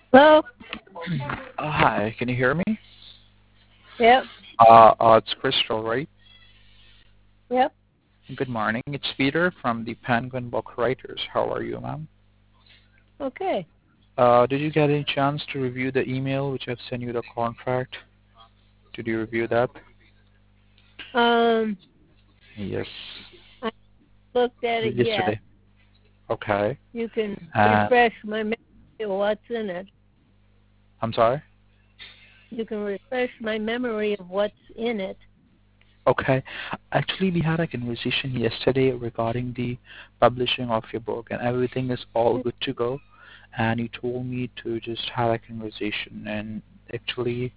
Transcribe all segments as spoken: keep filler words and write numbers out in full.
Hello? Uh, hi, can you hear me? Yep. Uh, uh, it's Crystal, right? Yep. Good morning. It's Peter from the Penguin Book Writers. How are you, ma'am? Okay. Uh, did you get any chance to review the email which I've sent you the contract? Did you review that? Um, Yes. I looked at it yet. Yesterday. Okay. You can Uh, refresh my memory of what's in it. I'm sorry? You can refresh my memory of what's in it. Okay. Actually, we had a conversation yesterday regarding the publishing of your book, and everything is all good to go. And you told me to just have a conversation, and actually,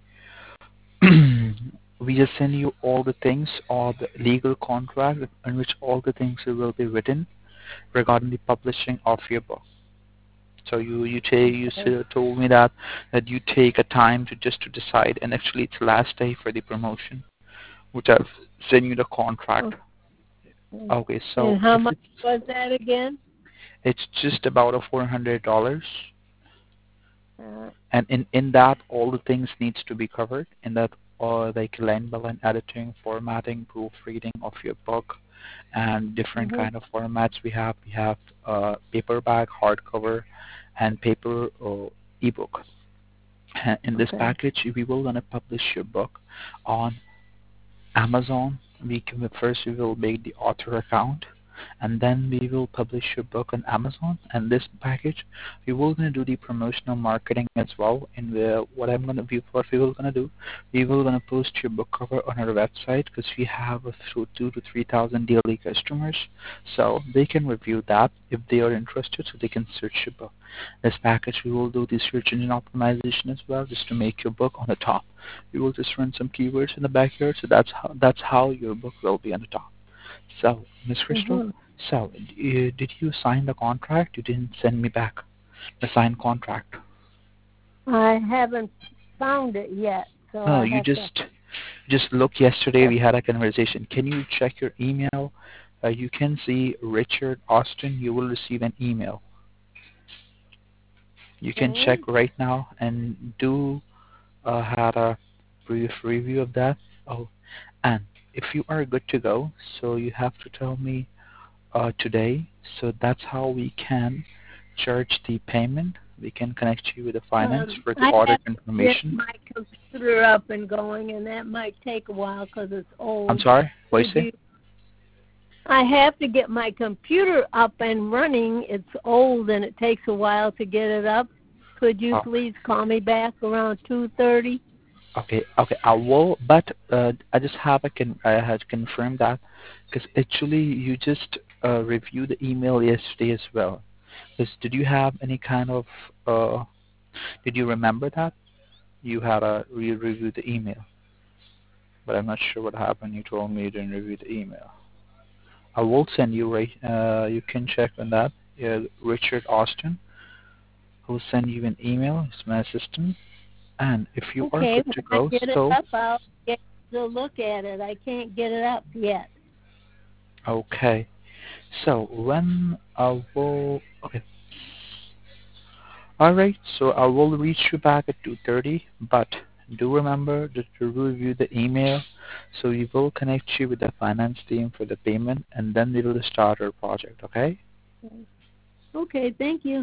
we just send you all the things or the legal contract in which all the things will be written regarding the publishing of your book. So you you take you Okay. s- told me that that you take a time to just to decide, and actually it's last day for the promotion, which I've sent you the contract. Okay. Okay, so And how if much it's was that again? it's just about a four hundred dollars, Uh, and in in that all the things needs to be covered in that, or like line by line editing, formatting, proofreading of your book, and different mhm. kind of formats we have. We have uh, paperback, hardcover, and paper or ebook. Uh, In this Okay. package, we will gonna publish your book on Amazon. We can, first we will make the author account, and then we will publish your book on Amazon. And this package, we will gonna do the promotional marketing as well. And the, what I'm gonna be, what we will gonna do, we will gonna post your book cover on our website because we have a through two to three thousand daily customers, so they can review that if they are interested, so they can search your book. This package, we will do the search engine optimization as well, just to make your book on the top. We will just run some keywords in the back here, so that's how that's how your book will be on the top. So, Miss Crystal, Mhm. so uh, did you sign the contract? You didn't send me back the signed contract. I haven't found it yet, so No, I you have to. just just look. Yesterday we had a conversation. Can you check your email? Uh, you can see Richard Austin. You will receive an email. You can Okay. check right now and do uh, had a brief review of that. Oh, and if you are good to go, so you have to tell me uh, today. So that's how we can charge the payment. We can connect you with the finance Um, for the I order have to get confirmation. my computer up and going, and that might take a while because it's I'm old. sorry, what do Could you say? you I have to get my computer up and running. It's old and it takes a while to get it up. Could you Oh, please call me back around two thirty? okay, okay, I will, but uh, I just have a con- I had to confirm that because actually you just uh, reviewed the email yesterday as well. Because did you have any kind of uh, did you remember that you had a re-review the email? But I'm not sure what happened. You told me you didn't review the email. I will send you right. Uh, you can check on that. Yeah, Richard Austin will send you an email. It's my assistant. And if you are Okay, good when to I go, get it so up, I'll get to look at it. I can't get it up yet. okay. So when I will okay. All right. So I will reach you back at two thirty. But do remember that to review the email. So we will connect you with the finance team for the payment, and then we will start our project. Okay. Okay, thank you.